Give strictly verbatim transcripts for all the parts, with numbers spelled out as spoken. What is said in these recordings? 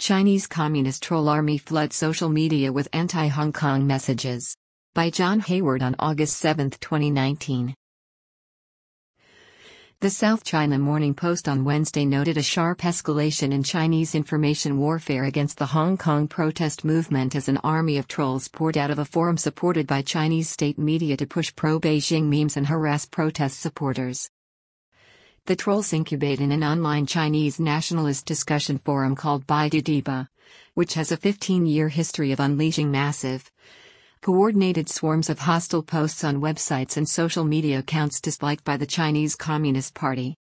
Chinese Communist Troll Army Floods Social Media with Anti-Hong Kong Messages. By John Hayward on August seventh, twenty nineteen. The South China Morning Post on Wednesday noted a sharp escalation in Chinese information warfare against the Hong Kong protest movement as an army of trolls poured out of a forum supported by Chinese state media to push pro-Beijing memes and harass protest supporters. The trolls incubate in an online Chinese nationalist discussion forum called Baidu Diba, which has a fifteen-year history of unleashing massive, coordinated swarms of hostile posts on websites and social media accounts disliked by the Chinese Communist Party.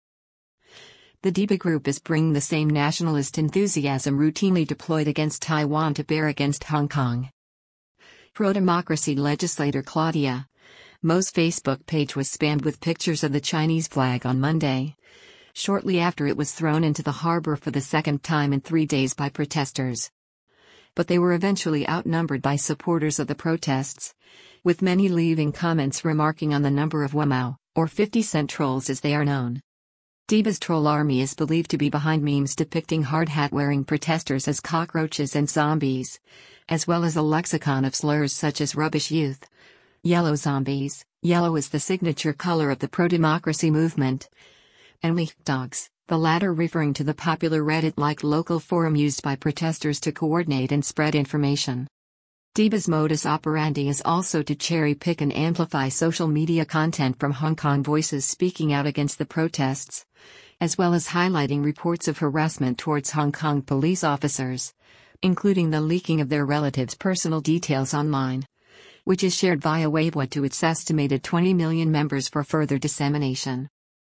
The Diba group is bringing the same nationalist enthusiasm routinely deployed against Taiwan to bear against Hong Kong. Pro-democracy legislator Claudia Mo's Facebook page was spammed with pictures of the Chinese flag on Monday, shortly after it was thrown into the harbor for the second time in three days by protesters. But they were eventually outnumbered by supporters of the protests, with many leaving comments remarking on the number of Wemao, or fifty cent trolls as they are known. Diba's troll army is believed to be behind memes depicting hard hat-wearing protesters as cockroaches and zombies, as well as a lexicon of slurs such as rubbish youth, yellow zombies, yellow is the signature color of the pro-democracy movement, and weak dogs, the latter referring to the popular Reddit-like local forum used by protesters to coordinate and spread information. Diba's modus operandi is also to cherry-pick and amplify social media content from Hong Kong voices speaking out against the protests, as well as highlighting reports of harassment towards Hong Kong police officers, including the leaking of their relatives' personal details online, which is shared via Weibo to its estimated twenty million members for further dissemination.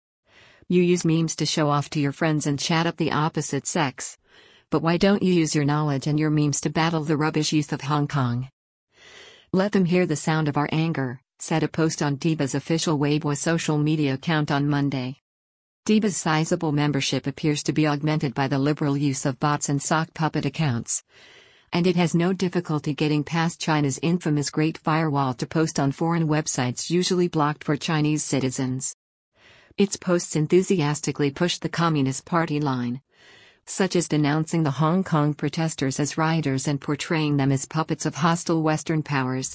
You use memes to show off to your friends and chat up the opposite sex. But why don't you use your knowledge and your memes to battle the rubbish youth of Hong Kong? Let them hear the sound of our anger, said a post on Diba's official Weibo social media account on Monday. Diba's sizable membership appears to be augmented by the liberal use of bots and sock puppet accounts, and it has no difficulty getting past China's infamous Great Firewall to post on foreign websites usually blocked for Chinese citizens. Its posts enthusiastically pushed the Communist Party line, such as denouncing the Hong Kong protesters as rioters and portraying them as puppets of hostile Western powers.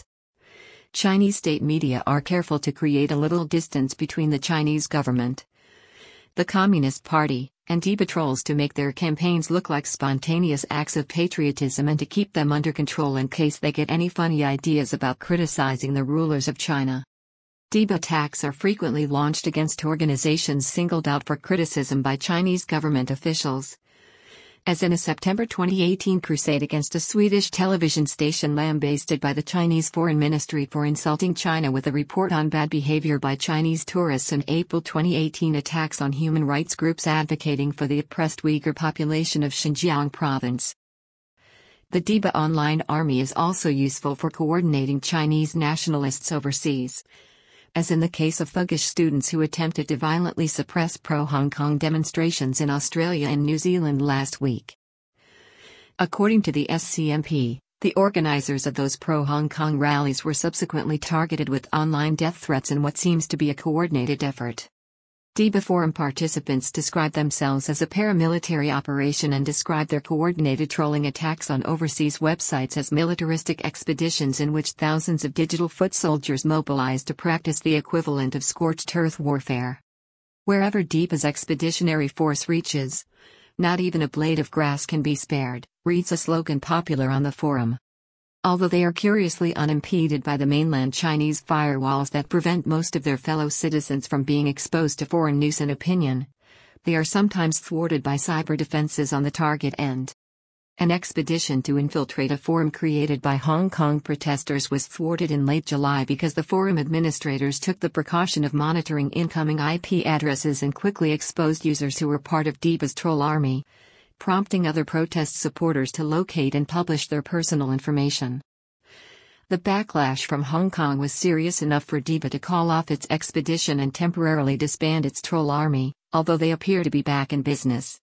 Chinese state media are careful to create a little distance between the Chinese government, the Communist Party, and Diba trolls to make their campaigns look like spontaneous acts of patriotism and to keep them under control in case they get any funny ideas about criticizing the rulers of China. Diba attacks are frequently launched against organizations singled out for criticism by Chinese government officials, as in a September twenty eighteen crusade against a Swedish television station lambasted by the Chinese Foreign Ministry for insulting China with a report on bad behavior by Chinese tourists, and April twenty eighteen attacks on human rights groups advocating for the oppressed Uyghur population of Xinjiang province. The Diba online army is also useful for coordinating Chinese nationalists overseas, as in the case of thuggish students who attempted to violently suppress pro-Hong Kong demonstrations in Australia and New Zealand last week. According to the S C M P, the organizers of those pro-Hong Kong rallies were subsequently targeted with online death threats in what seems to be a coordinated effort. Diba forum participants describe themselves as a paramilitary operation and describe their coordinated trolling attacks on overseas websites as militaristic expeditions in which thousands of digital foot soldiers mobilize to practice the equivalent of scorched earth warfare. Wherever Diba's expeditionary force reaches, not even a blade of grass can be spared, reads a slogan popular on the forum. Although they are curiously unimpeded by the mainland Chinese firewalls that prevent most of their fellow citizens from being exposed to foreign news and opinion, they are sometimes thwarted by cyber defenses on the target end. An expedition to infiltrate a forum created by Hong Kong protesters was thwarted in late July because the forum administrators took the precaution of monitoring incoming I P addresses and quickly exposed users who were part of Diba's troll army, prompting other protest supporters to locate and publish their personal information. The backlash from Hong Kong was serious enough for Diba to call off its expedition and temporarily disband its troll army, although they appear to be back in business.